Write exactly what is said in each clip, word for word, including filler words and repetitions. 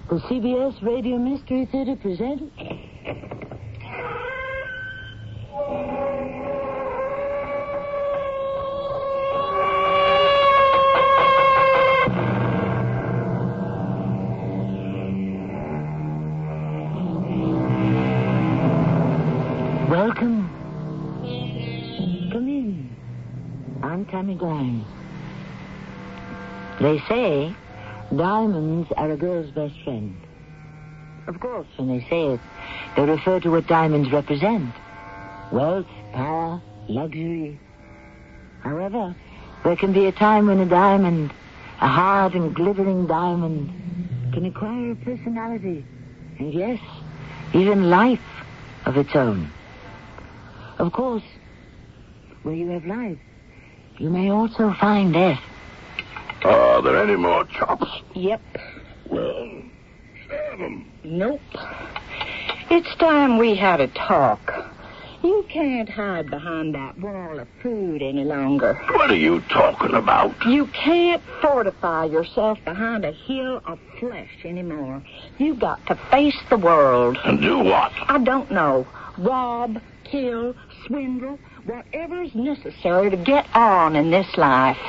The C B S Radio Mystery Theater presents... Welcome. Come in. I'm Tammy Grimes. They say diamonds are a girl's best friend. Of course, when they say it, they refer to what diamonds represent. Wealth, power, luxury. However, there can be a time when a diamond, a hard and glittering diamond, can acquire a personality, and yes, even life of its own. Of course, where you have life, you may also find death. Are there any more chops? Yep. Well, serve them. Nope. It's time we had a talk. You can't hide behind that wall of food any longer. What are you talking about? You can't fortify yourself behind a hill of flesh anymore. You've got to face the world. And do what? I don't know. Rob, kill, swindle, whatever's necessary to get on in this life.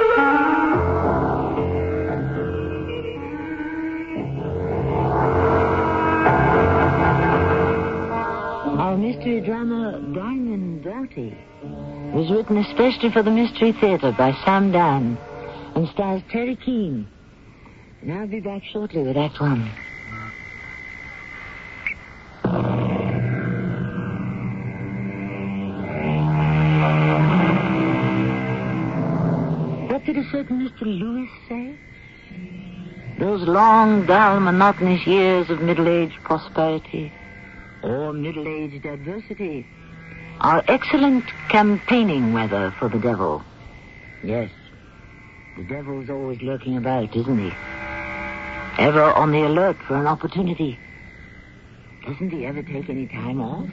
Our mystery drama, Diamond Doughty, was written especially for the Mystery Theater by Sam Dan and stars Terry Keane. And I'll be back shortly with Act One. What did a certain Mister Lewis say? Those long, dull, monotonous years of middle-aged prosperity or middle-aged adversity are excellent campaigning weather for the devil. Yes, the devil's always lurking about, isn't he? Ever on the alert for an opportunity. Doesn't he ever take any time off?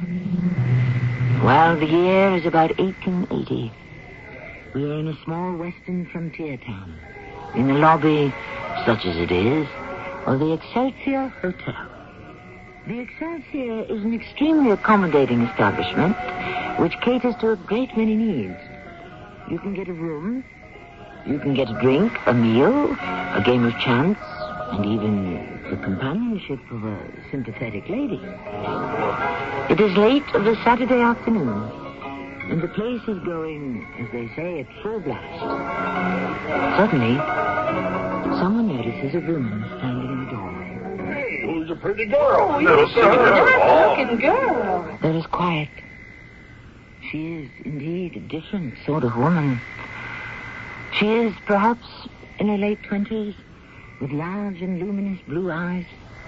Well, the year is about eighteen eighty. We are in a small western frontier town, in the lobby, such as it is, of the Excelsior Hotel. The Excelsior is an extremely accommodating establishment which caters to a great many needs. You can get a room, you can get a drink, a meal, a game of chance, and even the companionship of a sympathetic lady. It is late of a Saturday afternoon, and the place is going, as they say, at full blast. Suddenly, someone notices a woman standing in the doorway. Hey, who's a pretty girl? Oh, Little you're a sister. nice-looking girl. There is quiet. She is indeed a different sort of woman. She is perhaps in her late twenties, with large and luminous blue eyes.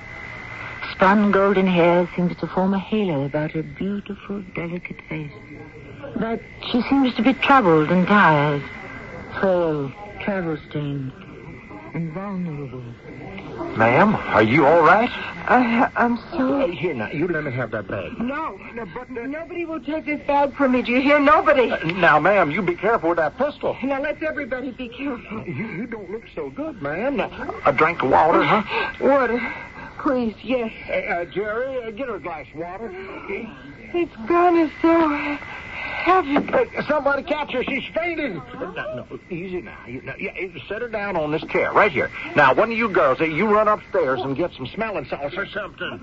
Spun golden hair seems to form a halo about her beautiful, delicate face. But she seems to be troubled and tired, frail, travel-stained, and vulnerable. Ma'am, are you all right? I, I'm so... Uh, here, now, you let me have that bag. No, no, but uh, nobody will take this bag from me. Do you hear? Nobody. Uh, now, ma'am, you be careful with that pistol. Now, let's everybody be careful. You, you don't look so good, ma'am. A drink of water, huh? Water. Please, yes. Hey, uh, Jerry, uh, get her a glass of water. Okay. It's gone is so heavy. Hey, somebody catch her. She's fainting. No, no, easy now. You, now yeah, set her down on this chair right here. Now, one of you girls, hey, you run upstairs and get some smelling salts or something.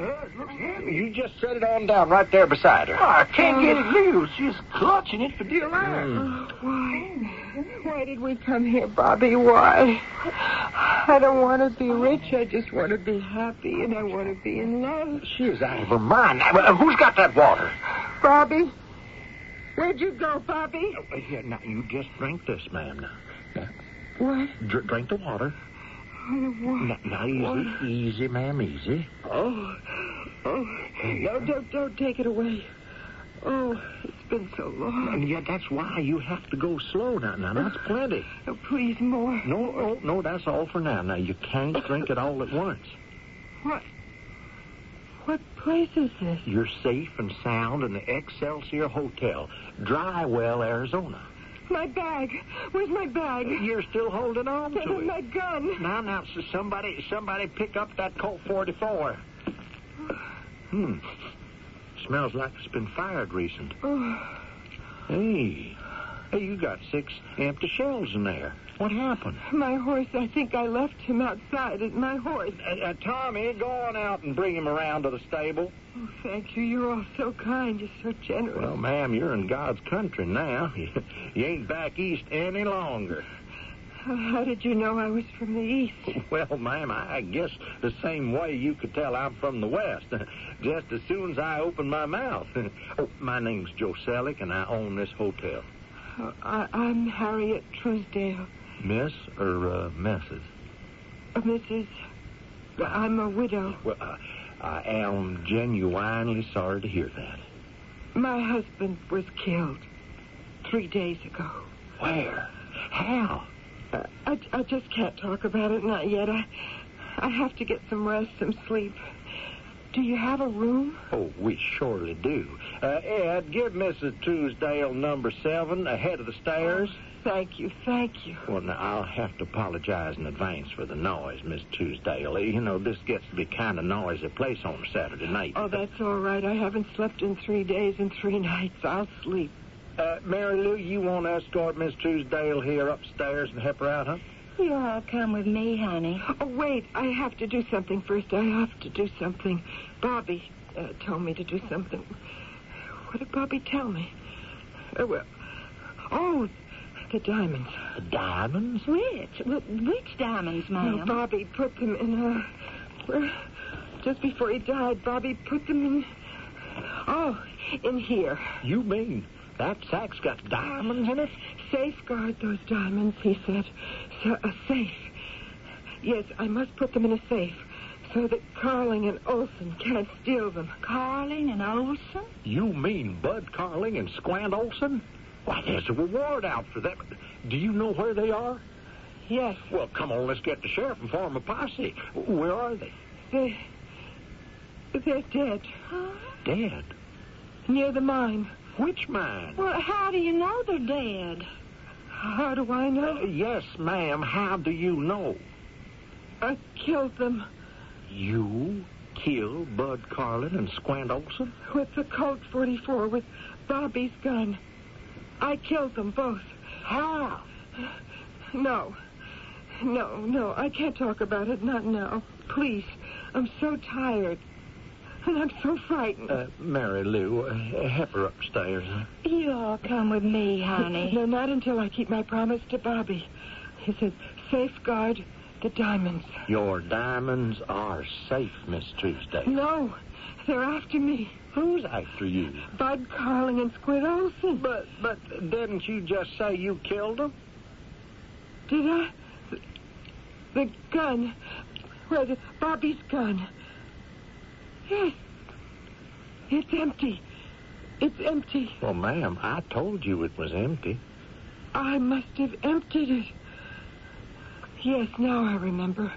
You just set it on down right there beside her. Oh, I can't get it loose. She's clutching it for dear life. Mm. Why? Why did we come here, Bobby? Why? I don't want to be rich. I just want to be happy, and I want to be in love. She is out of her mind. Now, uh, who's got that water? Bobby? Where'd you go, Bobby? Oh, here, now, you just drink this, ma'am. Now, now What? dr- drink the water. I don't want... Now, now easy, What? easy, ma'am, easy. Oh, oh, no, don't, don't take it away. Oh, it's been so long. And yet that's why you have to go slow now. Now, that's plenty. Oh, please, more. No, no, no, that's all for now. Now, you can't drink it all at once. What? What place is this? You're safe and sound in the Excelsior Hotel, Drywell, Arizona. My bag. Where's my bag? You're still holding on to it. My gun. Now, now, so somebody, somebody pick up that Colt forty-four. Hmm. Smells like it's been fired recent. Oh. Hey. Hey, you got six empty shells in there. What happened? My horse, I think I left him outside. My horse. Uh, uh, Tommy, go on out and bring him around to the stable. Oh, thank you. You're all so kind. You're so generous. Well, ma'am, you're in God's country now. You ain't back east any longer. How did you know I was from the east? Well, ma'am, I guess the same way you could tell I'm from the west. Just as soon as I open my mouth. Oh, my name's Joe Selleck, and I own this hotel. Uh, I, I'm Harriet Truesdale. Miss or uh, Missus? Uh, Missus I'm a widow. Well, uh, I am genuinely sorry to hear that. My husband was killed three days ago. Where? How? Uh, I, I just can't talk about it, not yet. I, I have to get some rest, some sleep. Do you have a room? Oh, we surely do. Uh, Ed, give Missus Truesdale number seven ahead of the stairs. Oh, thank you, thank you. Well, now, I'll have to apologize in advance for the noise, Miss Truesdale. You know, this gets to be kind of noisy place on a Saturday night. Oh, that's all right. I haven't slept in three days and three nights. I'll sleep. Uh, Mary Lou, you want to escort Miss Truesdale here upstairs and help her out, huh? You all come with me, honey. Oh, wait. I have to do something first. I have to do something. Bobby uh, told me to do something. What did Bobby tell me? Uh, well, oh, the diamonds. The diamonds? Which? Wh- Which diamonds, ma'am? No, Bobby put them in a... Where, just before he died, Bobby put them in... Oh, in here. You mean that sack's got diamonds in it? Safeguard those diamonds, he said. So, a safe. Yes, I must put them in a safe so that Carling and Olson can't steal them. Carling and Olson? You mean Bud Carling and Squant Olson? Why, there's a reward out for them. Do you know where they are? Yes. Well, come on, let's get the sheriff and form a posse. Where are they? They... They're dead. Huh? Dead? Near the mine. Which mine? Well, how do you know they're dead? How do I know? Uh, yes, ma'am. How do you know? I killed them. You killed Bud Carlin and Squant Olson? With the Colt forty-four, with Bobby's gun. I killed them both. How? No. No, no, I can't talk about it. Not now. Please. I'm so tired. And I'm so frightened. Uh, Mary Lou, uh, help her upstairs. Huh? You all come with me, honey. No, not until I keep my promise to Bobby. He said, safeguard the diamonds. Your diamonds are safe, Miss Truesdale. No, they're after me. Who's after you? Bud Carling and Squid Olson. But, but didn't you just say you killed them? Did I? The, the gun. Where the Bobby's gun. Yes. It's empty. It's empty. Well, ma'am, I told you it was empty. I must have emptied it. Yes, now I remember.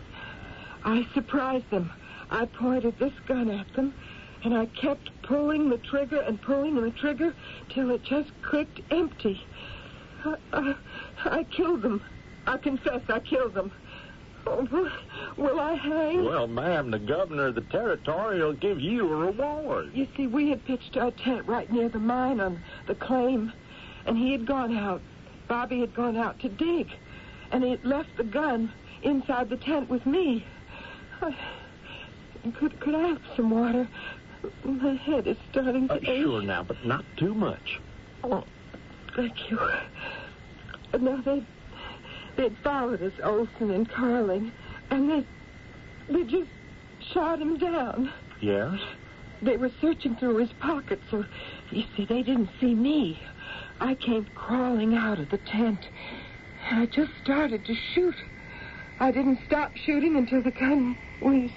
I surprised them. I pointed this gun at them, and I kept pulling the trigger and pulling the trigger till it just clicked empty. I, I, I killed them. I confess I killed them. Oh, will, will I hang? Well, ma'am, the governor of the territory will give you a reward. You see, we had pitched our tent right near the mine on the claim, and he had gone out. Bobby had gone out to dig, and he had left the gun inside the tent with me. I, could, could I have some water? My head is starting to Uh, ache. sure now, but not too much. Oh, thank you. Now, they... They'd followed us, Olson and Carling, and they, they just shot him down. Yes? They were searching through his pockets, so, you see, they didn't see me. I came crawling out of the tent, and I just started to shoot. I didn't stop shooting until the gun was...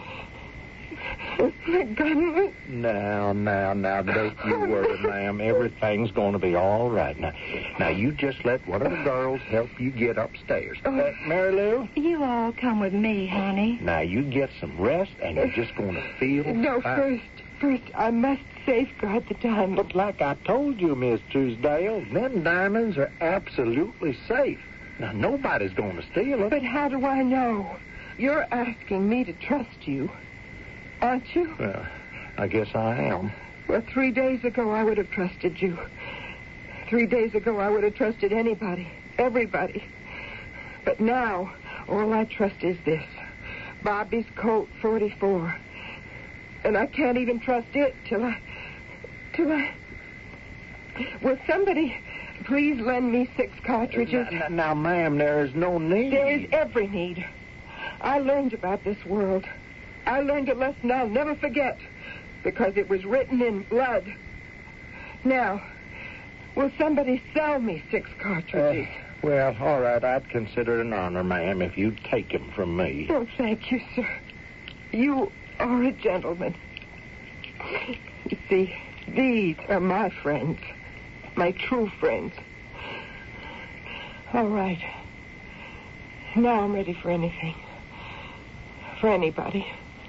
The gun was... Now, now, now, don't you worry, ma'am. Everything's going to be all right. Now, now, you just let one of the girls help you get upstairs. Uh, Mary Lou? You all come with me, honey. Now, you get some rest, and you're just going to feel No, fine. first, first, I must safeguard the diamonds. But like I told you, Miss Truesdale, them diamonds are absolutely safe. Now, nobody's going to steal them. But how do I know? You're asking me to trust you, aren't you? Well, I guess I am. Well, three days ago, I would have trusted you. Three days ago, I would have trusted anybody, everybody. But now, all I trust is this. Bobby's Colt forty-four. And I can't even trust it till I... till I... Will somebody please lend me six cartridges? Now, now, ma'am, there is no need. There is every need. I learned about this world. I learned a lesson I'll never forget because it was written in blood. Now, will somebody sell me six cartridges? Uh, well, all right, I'd consider it an honor, ma'am, if you'd take them from me. Oh, thank you, sir. You are a gentleman. You see, these are my friends, my true friends. All right. Now I'm ready for anything. For anybody.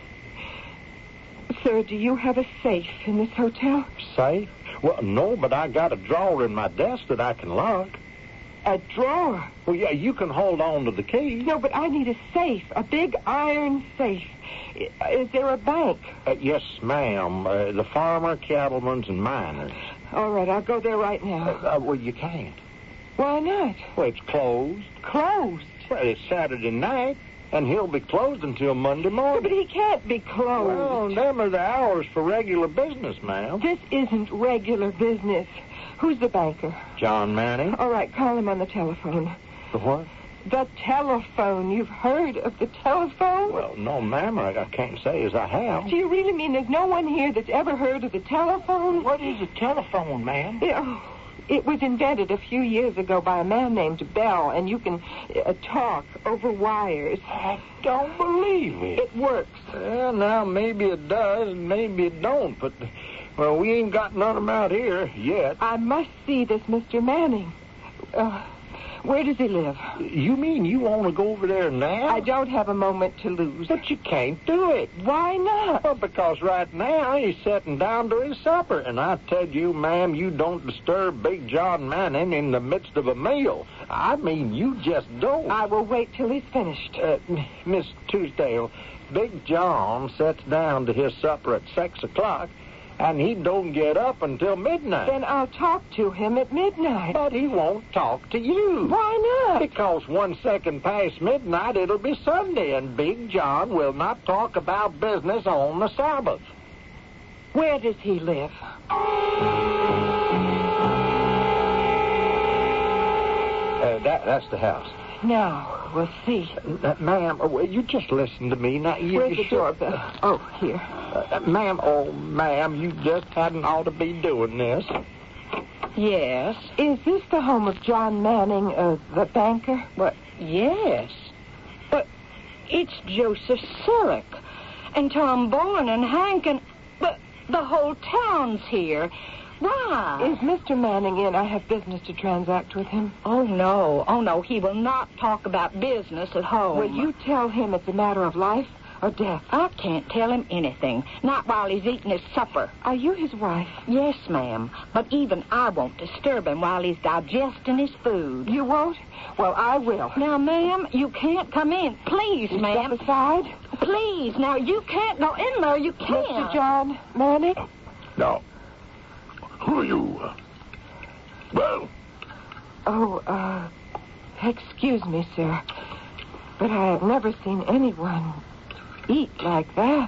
Sir, do you have a safe in this hotel? Safe? Well, no, but I got a drawer in my desk that I can lock. A drawer? Well, yeah, you can hold on to the key. No, but I need a safe, a big iron safe. Is there a bank? Uh, yes, ma'am. Uh, the Farmer, Cattlemen's, and Miners. All right, I'll go there right now. Uh, uh, well, you can't. Why not? Well, it's closed. Closed? Well, it's Saturday night, and he'll be closed until Monday But morning. he can't be closed. Well, them are the hours for regular business, ma'am. This isn't regular business. Who's the banker? John Manning. All right, call him on the telephone. The what? The telephone. You've heard of the telephone? Well, no, ma'am, I, I can't say as I have. Do you really mean there's no one here that's ever heard of the telephone? What is a telephone, ma'am? Yeah, it was invented a few years ago by a man named Bell, and you can uh, talk over wires. I don't believe it. It works. Well, now, maybe it does, and maybe it don't, but, well, we ain't got none of them out here yet. I must see this Mister Manning. Uh, where does he live? You mean you want to go over there now? I don't have a moment to lose. But you can't do it. Why not? Well, because right now he's sitting down to his supper. And I tell you, ma'am, you don't disturb Big John Manning in the midst of a meal. I mean, you just don't. I will wait till he's finished. Uh, Miss Truesdale, Big John sits down to his supper at six o'clock, and he don't get up until midnight. Then I'll talk to him at midnight. But he won't talk to you. Why not? Because one second past midnight, it'll be Sunday, and Big John will not talk about business on the Sabbath. Where does he live? Uh, that, that's the house. Now, we'll see. Uh, ma'am, uh, you just listen to me. Now, you, Where's you the should- doorbell? Oh, here. Uh, ma'am, oh, ma'am, you just hadn't ought to be doing this. Yes. Is this the home of John Manning, uh, the banker? But yes. But it's Joseph Sillick and Tom Bourne and Hank and... But the whole town's here. Why? Is Mister Manning in? I have business to transact with him. Oh, no. Oh, no. He will not talk about business at home. Will you tell him it's a matter of life or death? I can't tell him anything. Not while he's eating his supper. Are you his wife? Yes, ma'am. But even I won't disturb him while he's digesting his food. You won't? Well, I will. Now, ma'am, you can't come in. Please, You ma'am. step aside. Please. Now, you can't go in there. You can't. Mister John Manning? Now, who are you? Well, Oh, uh, excuse me, sir, but I have never seen anyone eat like that.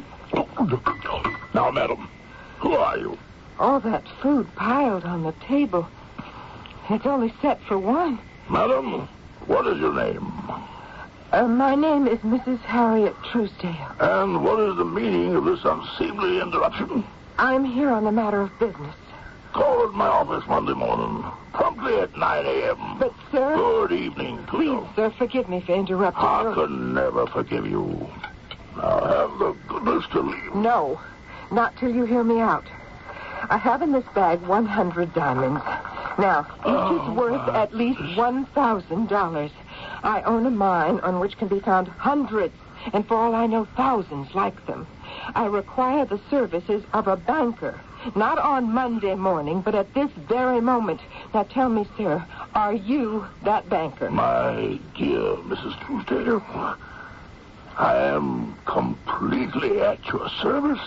now, madam, who are you? All that food piled on the table. It's only set for one. Madam, what is your name? Uh, my name is Missus Harriet Truesdale. And what is the meaning of this unseemly interruption? I'm here on a matter of business. Call at my office Monday morning, promptly at nine a.m. But, sir... Good evening to Please, you. sir, forgive me for interrupting I you. can never forgive you. Now, have the goodness to leave. No, not till you hear me out. I have in this bag one hundred diamonds. Now, each Oh, is worth my at least one thousand dollars. I own a mine on which can be found hundreds, and for all I know, thousands like them. I require the services of a banker. Not on Monday morning, but at this very moment. Now tell me, sir, are you that banker? My dear Missus Truesdale, I am completely at your service.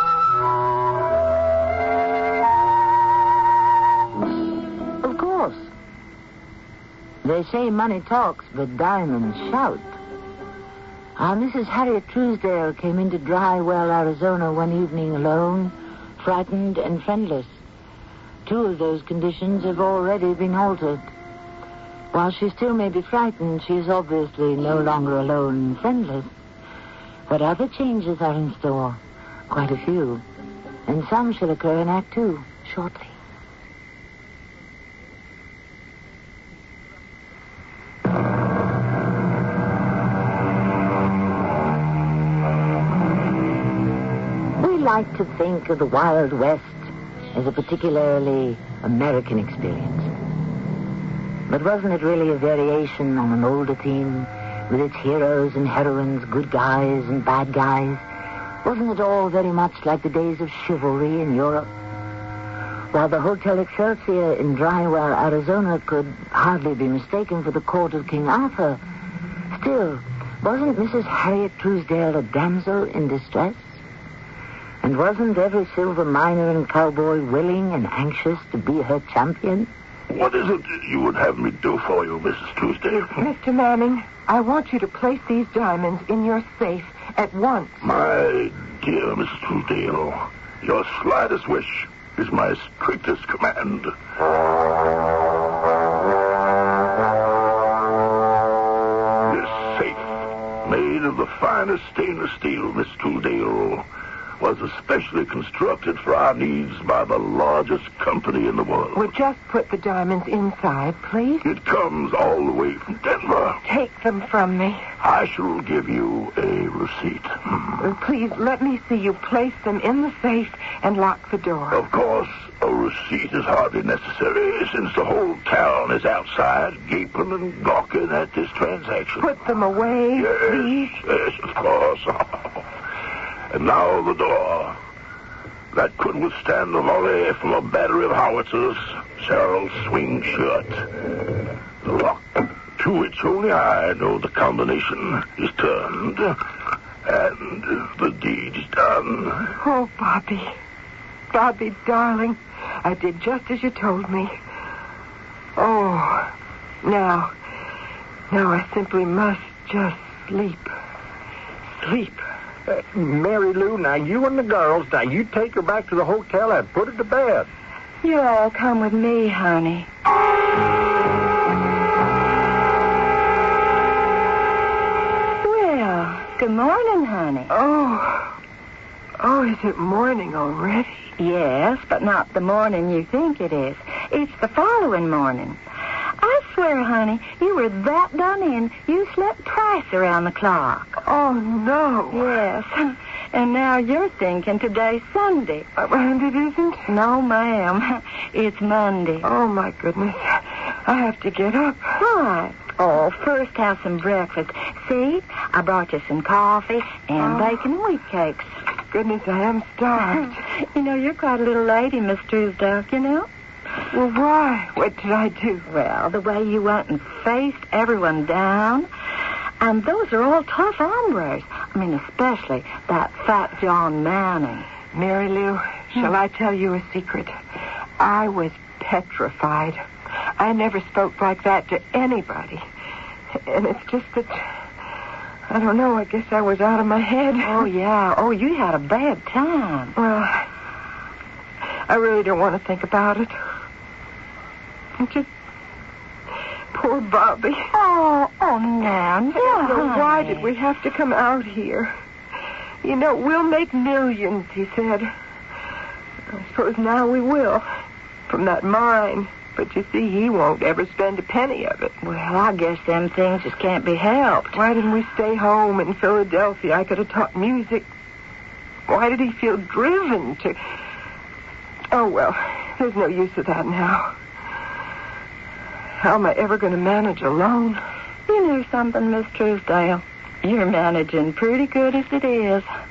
Of course. They say money talks, but diamonds shout. Our Missus Harriet Truesdale came into Drywell, Arizona one evening alone, frightened and friendless. Two of those conditions have already been altered. While she still may be frightened, she is obviously no longer alone and friendless. What other changes are in store? Quite a few. And some shall occur in Act Two, shortly. We like to think of the Wild West as a particularly American experience. But wasn't it really a variation on an older theme, with its heroes and heroines, good guys and bad guys? Wasn't it all very much like the days of chivalry in Europe? While the Hotel Excelsior in Drywell, Arizona could hardly be mistaken for the court of King Arthur, still, wasn't Missus Harriet Truesdale a damsel in distress? And wasn't every silver miner and cowboy willing and anxious to be her champion? What is it you would have me do for you, Missus Truesdale? Mister Manning, I want you to place these diamonds in your safe at once. My dear Missus Truesdale, your slightest wish is my strictest command. This safe, made of the finest stainless steel, Miss Truesdale, was especially constructed for our needs by the largest company in the world. Well, just put the diamonds inside, please. It comes all the way from Denver. Take them from me. I shall give you a receipt. Uh, Please, let me see you place them in the safe and lock the door. Of course, a receipt is hardly necessary since the whole town is outside gaping and gawking at this transaction. Put them away, yes, please. Yes, of course. And now the door. That could withstand the volley from a battery of howitzers shall swing shut. The lock, to which only I know the combination, is turned, and the deed is done. Oh, Bobby. Bobby, darling, I did just as you told me. Oh, now, now I simply must just sleep. Sleep. Uh, Mary Lou, now you and the girls, now you take her back to the hotel and put her to bed. You all come with me, honey. Well, good morning, honey. Oh, oh, is it morning already? Yes, but not the morning you think it is. It's the following morning. I swear, honey, you were that done in, you slept twice around the clock. Oh, no. Yes, and now you're thinking today's Sunday. Uh, and it isn't? No, ma'am, it's Monday. Oh, my goodness. I have to get up. Why? Oh, first have some breakfast. See, I brought you some coffee and Oh. bacon and wheat cakes. Goodness, I am starved. You know, you're quite a little lady, Miss Truesdale, you know. Well, why? What did I do? Well, the way you went and faced everyone down. And those are all tough hombres. I mean, especially that fat John Manning. Mary Lou, shall I tell you a secret? I was petrified. I never spoke like that to anybody. And it's just that, I don't know, I guess I was out of my head. Oh, yeah. Oh, you had a bad time. Well, I really don't want to think about it. Just poor Bobby. Oh, oh, Nan. Yeah, Yeah, why honey. did we have to come out here? You know, we'll make millions, he said. I suppose now we will, from that mine. But you see, he won't ever spend a penny of it. Well, I guess them things just can't be helped. Why didn't we stay home in Philadelphia? I could have taught music. Why did he feel driven to... Oh, well, there's no use of that now. How am I ever going to manage alone? You know something, Miss Truesdale? You're managing pretty good as it is.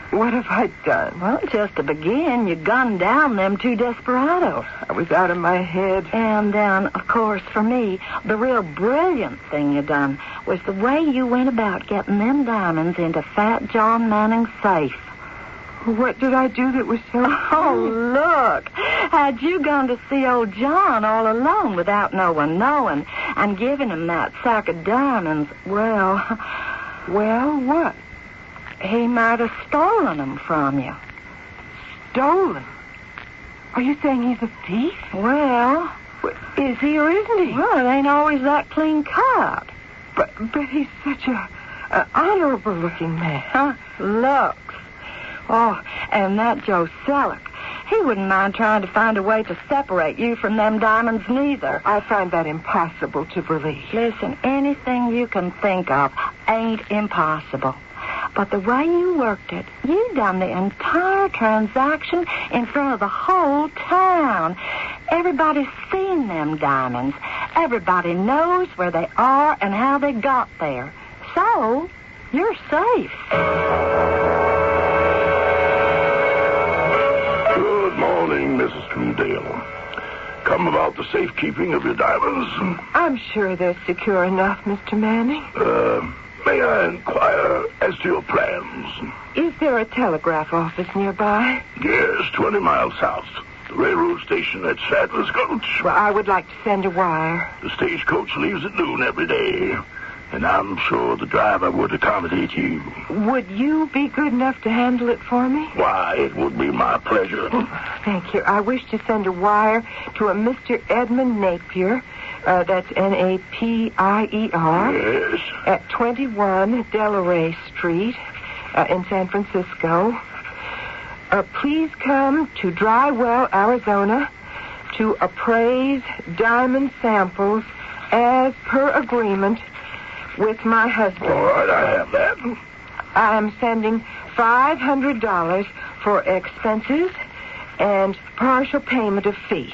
What have I done? Well, just to begin, you gunned down them two desperados. I was out of my head. And then, of course, for me, the real brilliant thing you done was the way you went about getting them diamonds into Fat John Manning's safe. What did I do that was so... Oh, look. Had you gone to see old John all alone without no one knowing and giving him that sack of diamonds, well... Well, what? He might have stolen them from you. Stolen? Are you saying he's a thief? Well... Is he or isn't he? Well, it ain't always that clean cut. But but he's such a, a honorable-looking man. Huh? Looks. Oh, and that Joe Selleck. He wouldn't mind trying to find a way to separate you from them diamonds neither. I find that impossible to believe. Listen, anything you can think of ain't impossible. But the way you worked it, you done the entire transaction in front of the whole town. Everybody's seen them diamonds. Everybody knows where they are and how they got there. So, you're safe. Good morning, Missus Truedale. Come about the safekeeping of your diamonds? I'm sure they're secure enough, Mister Manning. Uh... May I inquire as to your plans? Is there a telegraph office nearby? Yes, twenty miles south. The railroad station at Sadler's Gulch. Well, I would like to send a wire. The stagecoach leaves at noon every day, and I'm sure the driver would accommodate you. Would you be good enough to handle it for me? Why, it would be my pleasure. Thank you. I wish to send a wire to a Mister Edmund Napier. Uh, that's N A P I E R. Yes. At twenty-one Delaware Street uh, in San Francisco. Uh, please come to Drywell, Arizona, to appraise diamond samples as per agreement with my husband. All right, I have that. I am sending five hundred dollars for expenses and partial payment of fee.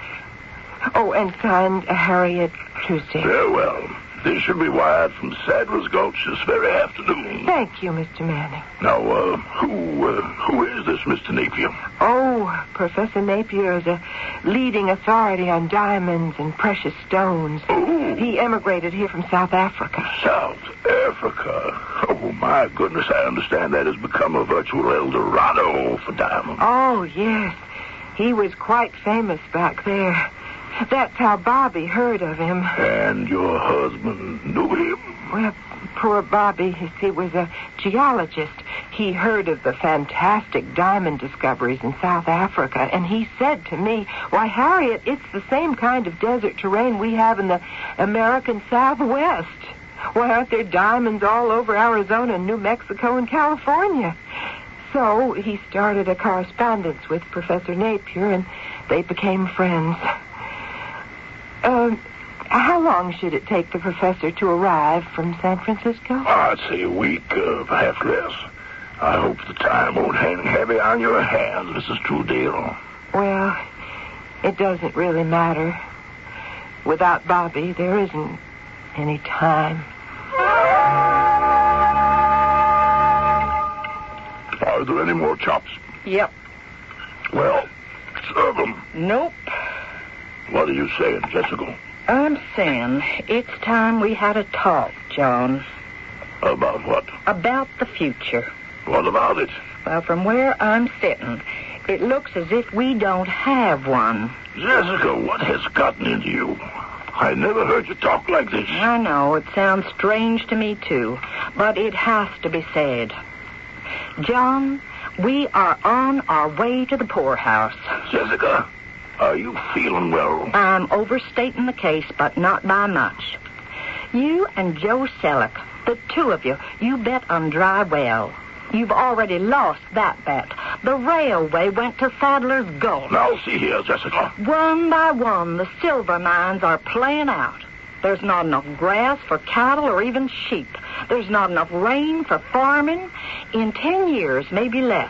Oh, and signed uh, Harriet Tuesday. Very well. This should be wired from Sadler's Gulch this very afternoon. Thank you, Mister Manning. Now, uh, who, uh, who is this Mister Napier? Oh, Professor Napier is a leading authority on diamonds and precious stones. Oh. He emigrated here from South Africa. South Africa? Oh, my goodness, I understand that has become a virtual El Dorado for diamonds. Oh, yes. He was quite famous back there. That's how Bobby heard of him. And your husband knew him? Well, poor Bobby, he was a geologist. He heard of the fantastic diamond discoveries in South Africa, and he said to me, "Why, Harriet, it's the same kind of desert terrain we have in the American Southwest. Why, aren't there diamonds all over Arizona and New Mexico and California?" So he started a correspondence with Professor Napier, and they became friends. Um, how long should it take the professor to arrive from San Francisco? I'd say a week, uh, perhaps less. I hope the time won't hang heavy on your hands, Missus Truedale. Well, it doesn't really matter. Without Bobby, there isn't any time. Are there any more chops? Yep. Well, serve them. Nope. What are you saying, Jessica? I'm saying it's time we had a talk, John. About what? About the future. What about it? Well, from where I'm sitting, it looks as if we don't have one. Jessica, what has gotten into you? I never heard you talk like this. I know, it sounds strange to me, too, but it has to be said. John, we are on our way to the poorhouse. Jessica, are you feeling well? I'm overstating the case, but not by much. You and Joe Selleck, the two of you, you bet on dry well. You've already lost that bet. The railway went to Sadler's Gulch. Now, see here, Jessica. One by one, the silver mines are playing out. There's not enough grass for cattle or even sheep. There's not enough rain for farming. In ten years, maybe less,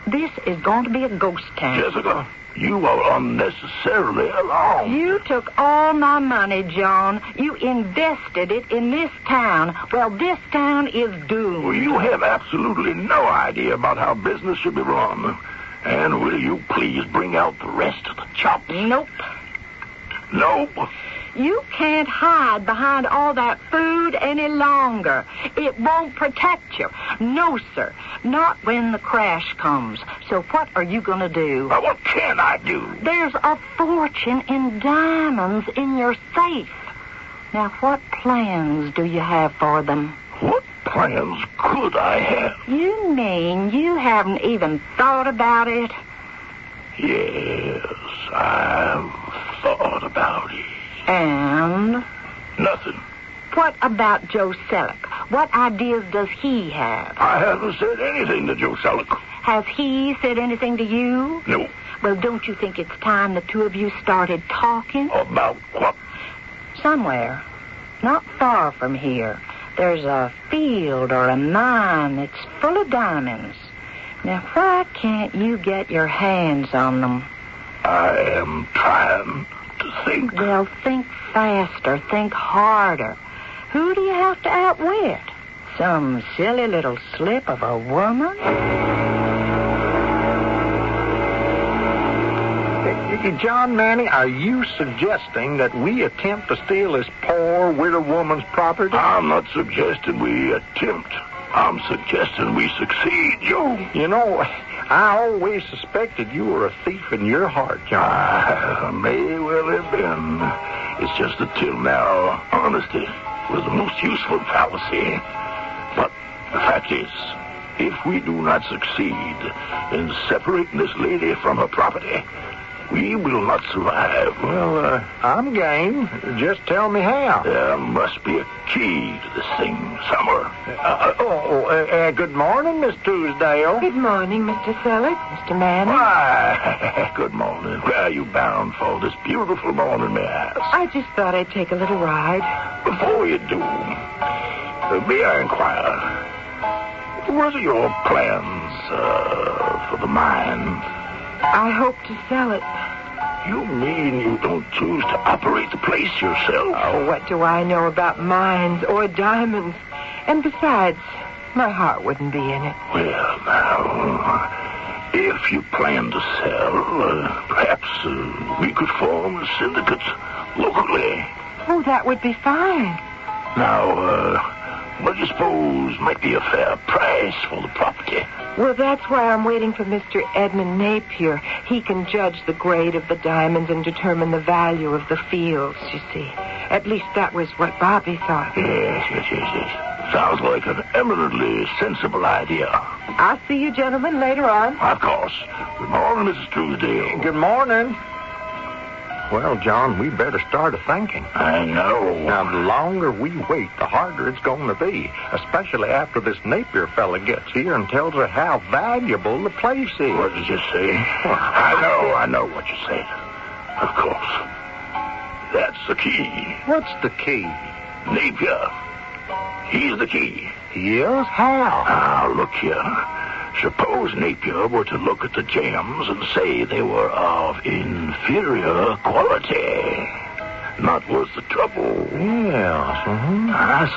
This is going to be a ghost town. Jessica, you are unnecessarily alarmed. You took all my money, John. You invested it in this town. Well, this town is doomed. Well, you have absolutely no idea about how business should be run. And will you please bring out the rest of the chops? Nope. Nope. You can't hide behind all that food any longer. It won't protect you. No, sir. Not when the crash comes. So what are you going to do? Now, what can I do? There's a fortune in diamonds in your safe. Now, what plans do you have for them? What plans could I have? You mean you haven't even thought about it? Yes, I've thought about it. And? Nothing. What about Joe Selleck? What ideas does he have? I haven't said anything to Joe Selleck. Has he said anything to you? No. Well, don't you think it's time the two of you started talking? About what? Somewhere, not far from here, there's a field or a mine that's full of diamonds. Now, why can't you get your hands on them? I am trying to think. Well, think faster, think harder. Who do you have to outwit? Some silly little slip of a woman? John Manny, are you suggesting that we attempt to steal this poor widow woman's property? I'm not suggesting we attempt. I'm suggesting we succeed, Joe. You know, I always suspected you were a thief in your heart, John. I may well have been. It's just that till now, honesty was the most useful fallacy. But the fact is, if we do not succeed in separating this lady from her property, we will not survive. Well, uh, I'm game. Just tell me how. There must be a key to this thing somewhere. Uh, oh, uh, uh, good morning, Miss Truesdale. Good morning, Mister Selleck, Mister Manning. Why, good morning. Where are you bound for this beautiful morning, may I ask? I just thought I'd take a little ride. Before you do, uh, may I inquire, what are your plans uh, for the mine? I hope to sell it. You mean you don't choose to operate the place yourself? Oh, what do I know about mines or diamonds? And besides, my heart wouldn't be in it. Well, now, if you plan to sell, uh, perhaps uh, we could form a syndicate locally. Oh, that would be fine. Now, uh, what do you suppose might be a fair price for the property? Well, that's why I'm waiting for Mister Edmund Napier. He can judge the grade of the diamonds and determine the value of the fields, you see. At least that was what Bobby thought. Yes, yes, yes, yes. Sounds like an eminently sensible idea. I'll see you gentlemen later on. Of course. Good morning, Missus Truesdale. Good morning. Well, John, we better start a thinking. I know. Now, the longer we wait, the harder it's going to be, especially after this Napier fella gets here and tells her how valuable the place is. What did you say? I know, I know what you said. Of course. That's the key. What's the key? Napier. He's the key. He is? How? Now, look here. Suppose Napier were to look at the gems and say they were of inferior quality. Not worth the trouble. Yes. Mm-hmm. I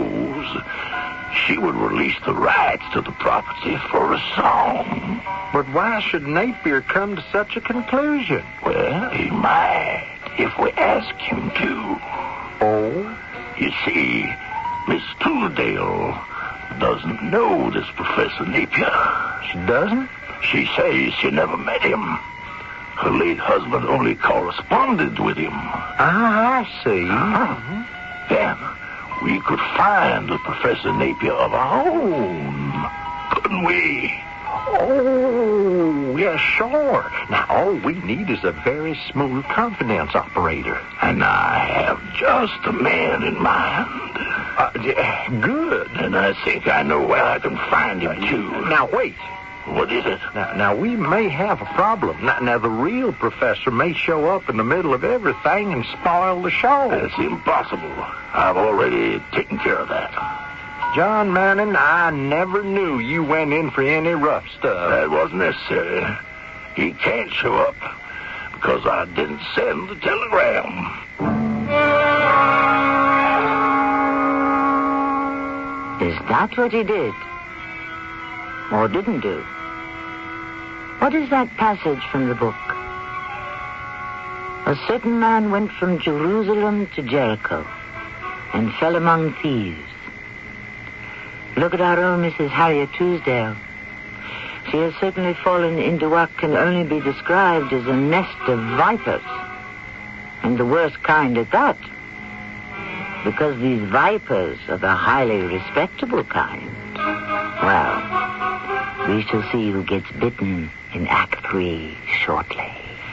suppose she would release the rights to the property for a song. But why should Napier come to such a conclusion? Well, he might, if we ask him to. Oh? You see, Miss Truesdale doesn't know this Professor Napier. She doesn't? She says she never met him. Her late husband only corresponded with him. Ah, I see. Uh-huh. Then we could find a Professor Napier of our own, couldn't we? Oh, yeah, sure. Now, all we need is a very smooth confidence operator. And I have just the man in mind. Uh, yeah, good. And I think I know where I can find him, too. Now, wait. What is it? Now, now we may have a problem. Now, now, the real professor may show up in the middle of everything and spoil the show. That's impossible. I've already taken care of that. John Manning, I never knew you went in for any rough stuff. That wasn't necessary. He can't show up because I didn't send the telegram. Is that what he did? Or didn't do? What is that passage from the book? A certain man went from Jerusalem to Jericho and fell among thieves. Look at our own Missus Harriet Truesdale. She has certainly fallen into what can only be described as a nest of vipers. And the worst kind at that. Because these vipers are the highly respectable kind. Well, we shall see who gets bitten in Act Three shortly.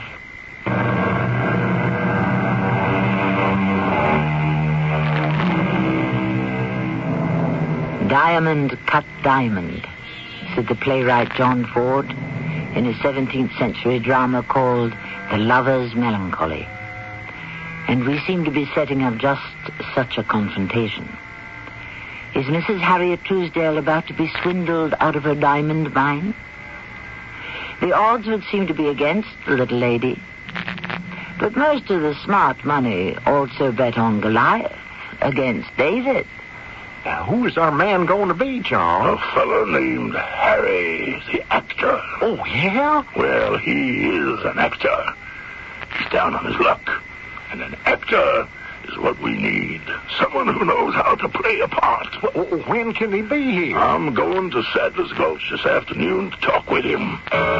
Diamond cut diamond, said the playwright John Ford in a seventeenth century drama called The Lover's Melancholy. And we seem to be setting up just such a confrontation. Is Missus Harriet Truesdale about to be swindled out of her diamond mine? The odds would seem to be against the little lady. But most of the smart money also bet on Goliath against David. Now, who is our man going to be, John? A fellow named Harry, the actor. Oh, yeah? Well, he is an actor. He's down on his luck. And an actor is what we need. Someone who knows how to play a part. When can he be here? I'm going to Sadler's Gulch this afternoon to talk with him.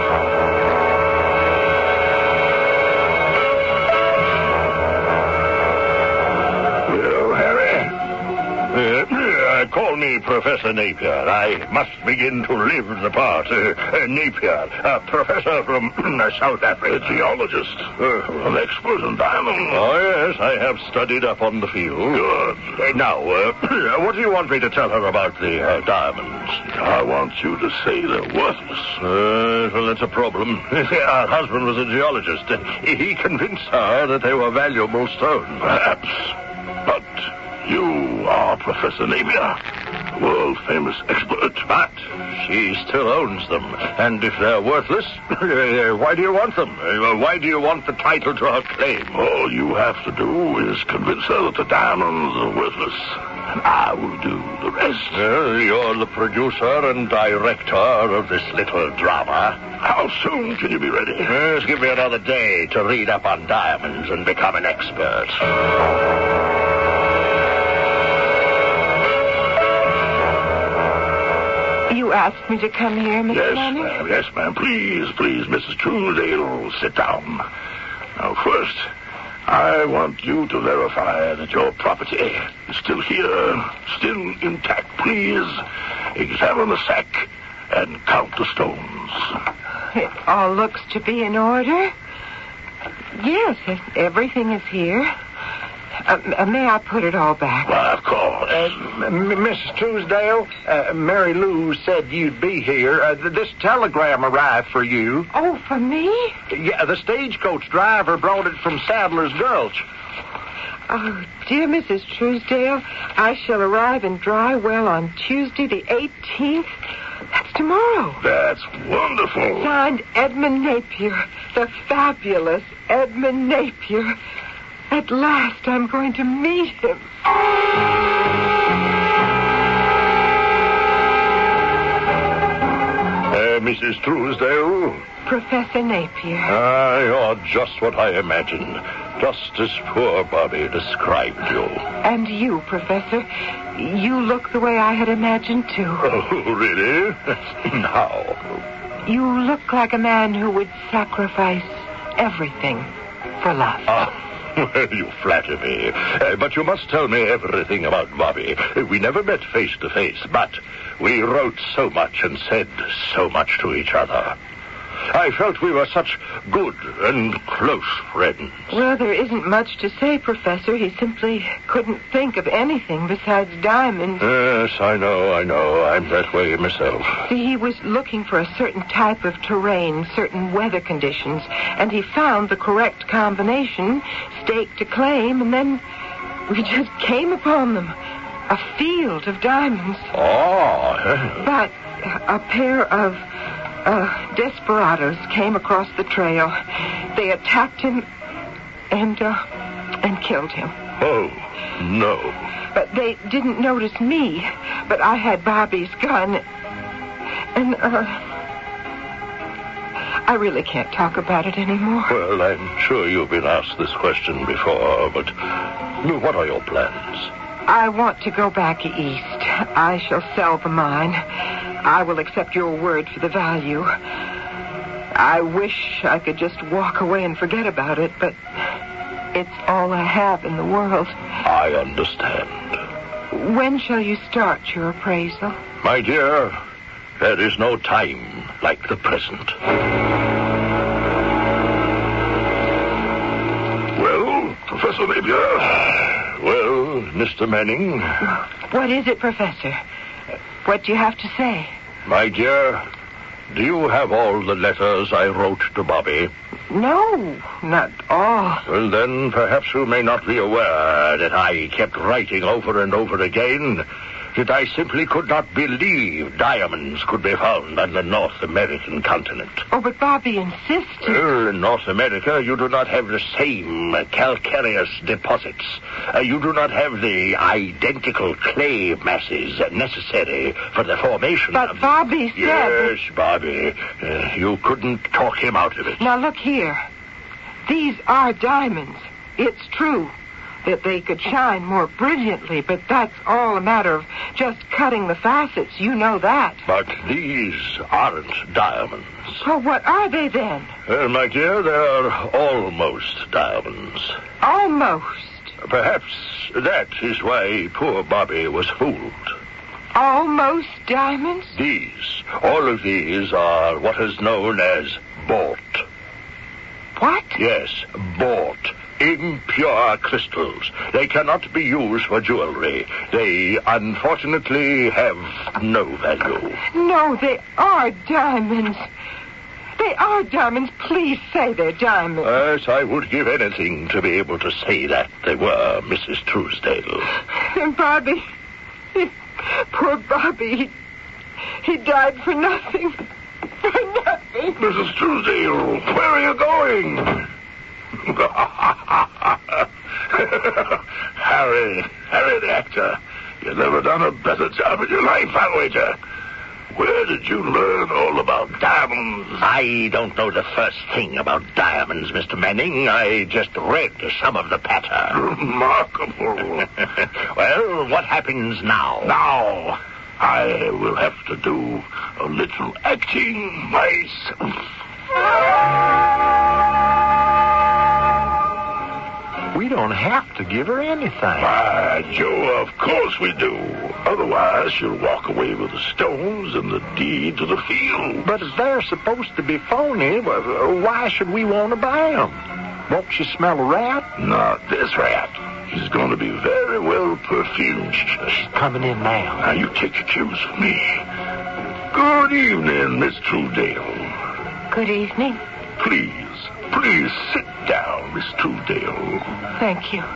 Well, Harry? Uh, call me Professor Napier. I must begin to live the part. Uh, uh, Napier, a professor from South Africa. A geologist. Uh, an expert in diamonds. Oh, yes, I have studied up on the field. Good. Uh, now, uh, what do you want me to tell her about the uh, diamonds? I want you to say they're worthless. Uh, well, that's a problem. Our husband was a geologist. He convinced her that they were valuable stones. Perhaps. But you are Professor Napier, world-famous expert. But she still owns them. And if they're worthless, why do you want them? Why do you want the title to her claim? All you have to do is convince her that the diamonds are worthless. And I will do the rest. Well, you're the producer and director of this little drama. How soon can you be ready? Just give me another day to read up on diamonds and become an expert. You asked me to come here, Miss Yes, Manning? ma'am. Yes, ma'am. Please, please, Missus Truesdale, sit down. Now, first, I want you to verify that your property is still here, still intact. Please examine the sack and count the stones. It all looks to be in order. Yes, everything is here. Uh, may I put it all back? Why, of course. Uh, M- Missus Truesdale, uh, Mary Lou said you'd be here. Uh, th- this telegram arrived for you. Oh, for me? Yeah, the stagecoach driver brought it from Sadler's Gulch. Oh, dear Missus Truesdale, I shall arrive in Drywell on Tuesday the eighteenth. That's tomorrow. That's wonderful. Signed, Edmund Napier, the fabulous Edmund Napier. At last, I'm going to meet him. Uh, Missus Truesdale? Professor Napier. Ah, you're just what I imagined. Just as poor Bobby described you. And you, Professor, you look the way I had imagined, too. Oh, really? How? You look like a man who would sacrifice everything for love. Ah. Well, you flatter me. Uh, but you must tell me everything about Bobby. We never met face to face, but we wrote so much and said so much to each other. I felt we were such good and close friends. Well, there isn't much to say, Professor. He simply couldn't think of anything besides diamonds. Yes, I know, I know. I'm that way myself. See, he was looking for a certain type of terrain, certain weather conditions, and he found the correct combination, staked a claim, and then we just came upon them. a field of diamonds. Oh. But a pair of uh, desperados came across the trail. They attacked him and uh, and killed him. Oh, no. But they didn't notice me. But I had Bobby's gun. And, uh... I really can't talk about it anymore. Well, I'm sure you've been asked this question before, but what are your plans? I want to go back east. I shall sell the mine. I will accept your word for the value. I wish I could just walk away and forget about it, but it's all I have in the world. I understand. When shall you start your appraisal? My dear, there is no time like the present. Well, Professor Napier? Well, Mister Manning? What is it, Professor? What do you have to say? My dear, do you have all the letters I wrote to Bobby? No, not all. Well, then, perhaps you may not be aware that I kept writing over and over again that I simply could not believe diamonds could be found on the North American continent. Oh, but Bobby insisted. Well, in North America, you do not have the same calcareous deposits. Uh, you do not have the identical clay masses necessary for the formation but of... But Bobby said... Yes, Bobby. Uh, you couldn't talk him out of it. Now, look here. These are diamonds. It's true that they could shine more brilliantly, but that's all a matter of just cutting the facets. You know that. But these aren't diamonds. Well, what are they then? Well, my dear, they're almost diamonds. Almost? Perhaps that is why poor Bobby was fooled. Almost diamonds? These, all of these are what is known as bought. What? Yes, bought. Impure crystals. They cannot be used for jewelry. They, unfortunately, have no value. No, they are diamonds. They are diamonds. Please say they're diamonds. Yes, I would give anything to be able to say that they were, Missus Truesdale. And Bobby, he, poor Bobby, he, he died for nothing. For nothing. Missus Truesdale, where are you going? Harry, Harry the actor, you've never done a better job in your life, I'll wager. Where did you learn all about diamonds? I don't know the first thing about diamonds, Mister Manning. I just read some of the patter. Remarkable. Well, what happens now? Now, I will have to do a little acting myself. We don't have to give her anything. By Joe, of course we do. Otherwise, she'll walk away with the stones and the deed to the field. But if they're supposed to be phony, why should we want to buy them? Won't she smell a rat? Not this rat. He's going to be very well perfumed. She's coming in now. Now, you take your cues from me. Good evening, Miss Truesdale. Good evening. Please, please sit down, Miss Truesdale. Thank you.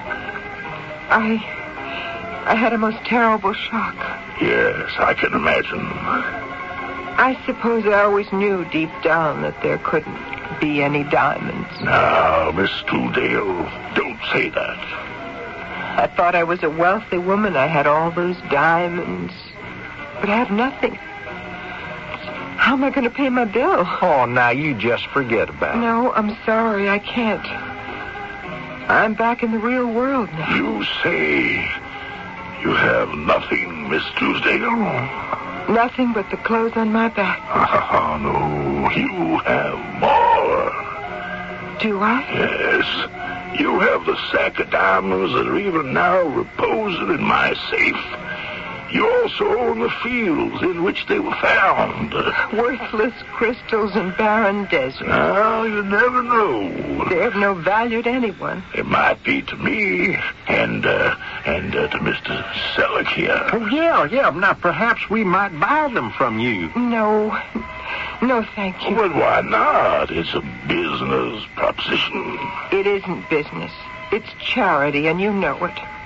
I... I had a most terrible shock. Yes, I can imagine. I suppose I always knew deep down that there couldn't be any diamonds. Now, Miss Truesdale, don't say that. I thought I was a wealthy woman. I had all those diamonds. But I have nothing. How am I going to pay my bill? Oh, now you just forget about it. No, I'm sorry. I can't. I'm back in the real world now. You say you have nothing, Miss Truesdale? Nothing but the clothes on my back. Oh, no. You have more. Do I? Yes. You have the sack of diamonds that are even now reposing in my safe. You also own the fields in which they were found. Worthless crystals in barren deserts. Now, you never know. They have no value to anyone. It might be to me and, uh, and uh, to Mister Selleck here. Oh, yeah, yeah. Now, perhaps we might buy them from you. No. No, thank you. Well, why not? It's a business proposition. It isn't business. It's charity, and you know it.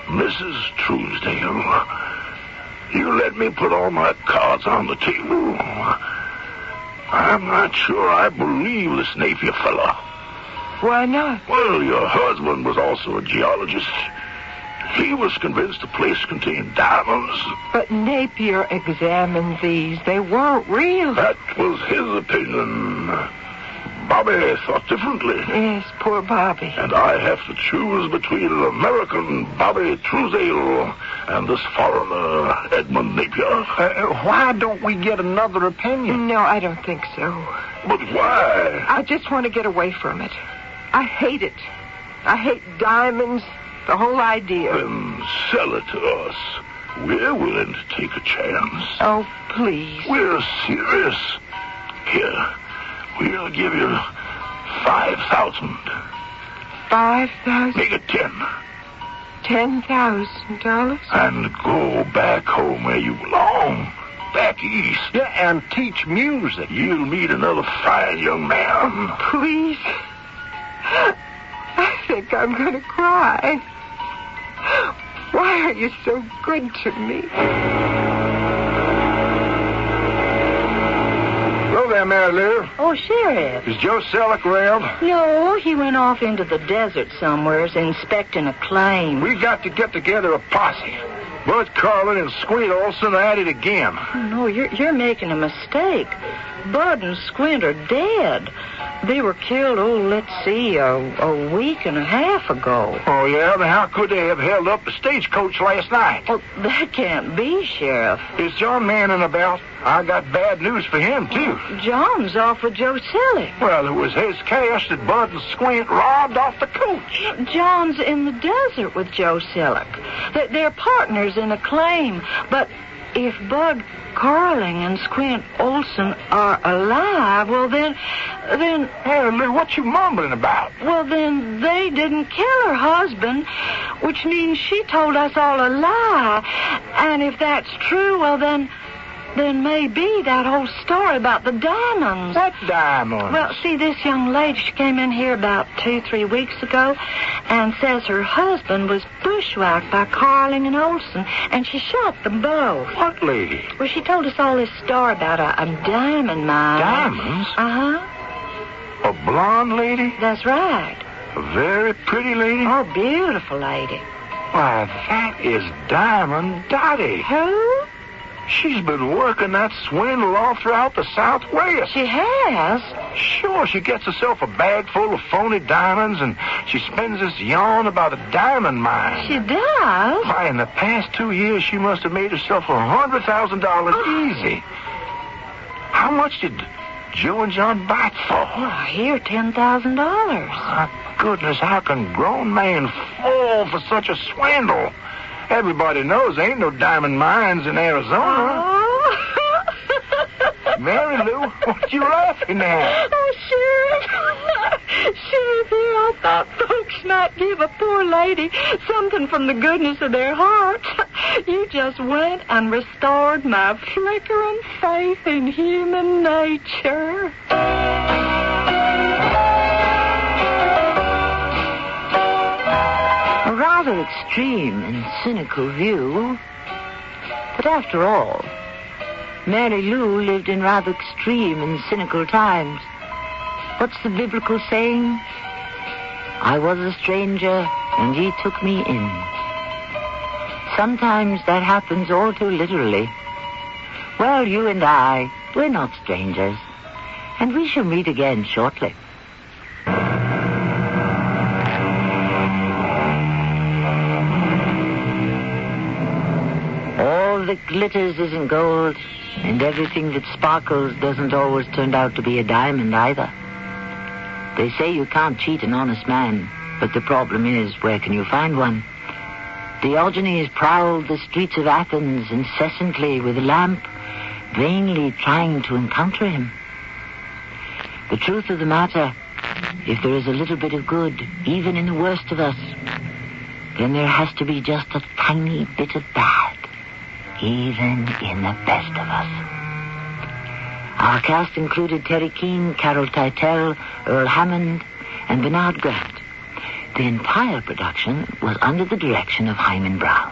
Missus Truesdale, you let me put all my cards on the table. I'm not sure I believe this Napier fella. Why not? Well, your husband was also a geologist. He was convinced the place contained diamonds. But Napier examined these. They weren't real. That was his opinion. Bobby thought differently. Yes, poor Bobby. And I have to choose between an American Bobby Truesdale and this foreigner, Edmund Napier. Uh, why don't we get another opinion? No, I don't think so. But why? I just want to get away from it. I hate it. I hate diamonds, the whole idea. Then sell it to us. We're willing to take a chance. Oh, please. We're serious. Here, we'll give you five thousand. Five thousand? Make it ten. Ten thousand dollars? And go back home where you belong. Back east. Yeah, and teach music. You'll meet another fine young man. Please. I think I'm going to cry. Why are you so good to me? Hello there, Mary Lou. Oh, Sheriff. Is Joe Selleck around? No, he went off into the desert somewheres inspecting a claim. We got to get together a posse. Bud Carlin and Squint Olson are at it again. Oh, no, you're, you're making a mistake. Bud and Squint are dead. They were killed, oh, let's see, a, a week and a half ago. Oh, yeah? Then how could they have held up the stagecoach last night? Well, that can't be, Sheriff. Is John Manning about? I got bad news for him, too. John's off with Joe Selleck. Well, it was his cash that Bud and Squint robbed off the coach. John's in the desert with Joe Selleck. They- They're partners in a claim, but if Bud Carling and Squint Olson are alive, well, then, then... Hey, Lou, what you mumbling about? Well, then they didn't kill her husband, which means she told us all a lie. And if that's true, well, then... Then maybe that whole story about the diamonds. What diamonds? Well, see, this young lady, she came in here about two, three weeks ago and says her husband was bushwhacked by Carling and Olson, and she shot them both. What lady? Well, she told us all this story about a, a diamond mine. Diamonds? Uh-huh. A blonde lady? That's right. A very pretty lady? Oh, beautiful lady. Why, that is Diamond Dottie. Who? She's been working that swindle all throughout the Southwest. She has? Sure, she gets herself a bag full of phony diamonds, and she spends this yarn about a diamond mine. She does? Why, in the past two years, she must have made herself a hundred thousand dollars easy. How much did Joe and John buy it for? Well, I hear ten thousand dollars. My goodness, how can grown men fall for such a swindle? Everybody knows there ain't no diamond mines in Arizona. Oh. Mary Lou, what you laughing at? Oh, Sheriff. Sheriff, here I thought folks might give a poor lady something from the goodness of their hearts. You just went and restored my flickering faith in human nature. A rather extreme and cynical view. But after all, Mary Lou lived in rather extreme and cynical times. What's the biblical saying? I was a stranger, and ye took me in. Sometimes that happens all too literally. Well, you and I, we're not strangers, and we shall meet again shortly. All that glitters isn't gold, and everything that sparkles doesn't always turn out to be a diamond either. They say you can't cheat an honest man, but the problem is, where can you find one? Diogenes prowled the streets of Athens incessantly with a lamp, vainly trying to encounter him. The truth of the matter, if there is a little bit of good, even in the worst of us, then there has to be just a tiny bit of bad, even in the best of us. Our cast included Terry Keane, Carol Teitel, Earl Hammond, and Bernard Grant. The entire production was under the direction of Hyman Brown.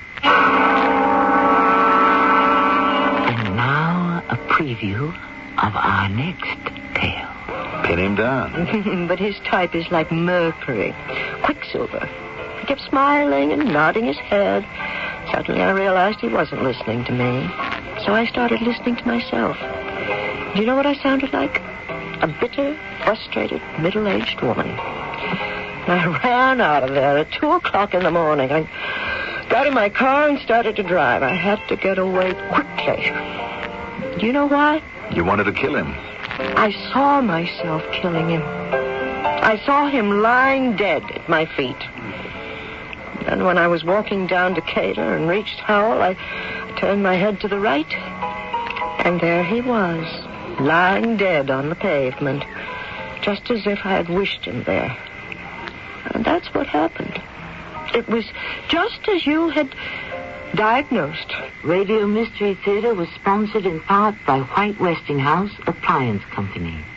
And now a preview of our next tale. Pin him down. But his type is like mercury, quicksilver. He kept smiling and nodding his head. Suddenly I realized he wasn't listening to me. So I started listening to myself. Do you know what I sounded like? A bitter, frustrated, middle-aged woman. I ran out of there at two o'clock in the morning. I got in my car and started to drive. I had to get away quickly. Do you know why? You wanted to kill him. I saw myself killing him. I saw him lying dead at my feet. And when I was walking down Decatur and reached Howell, I turned my head to the right, and there he was, lying dead on the pavement, just as if I had wished him there. And that's what happened. It was just as you had diagnosed. Radio Mystery Theater was sponsored in part by White Westinghouse Appliance Company.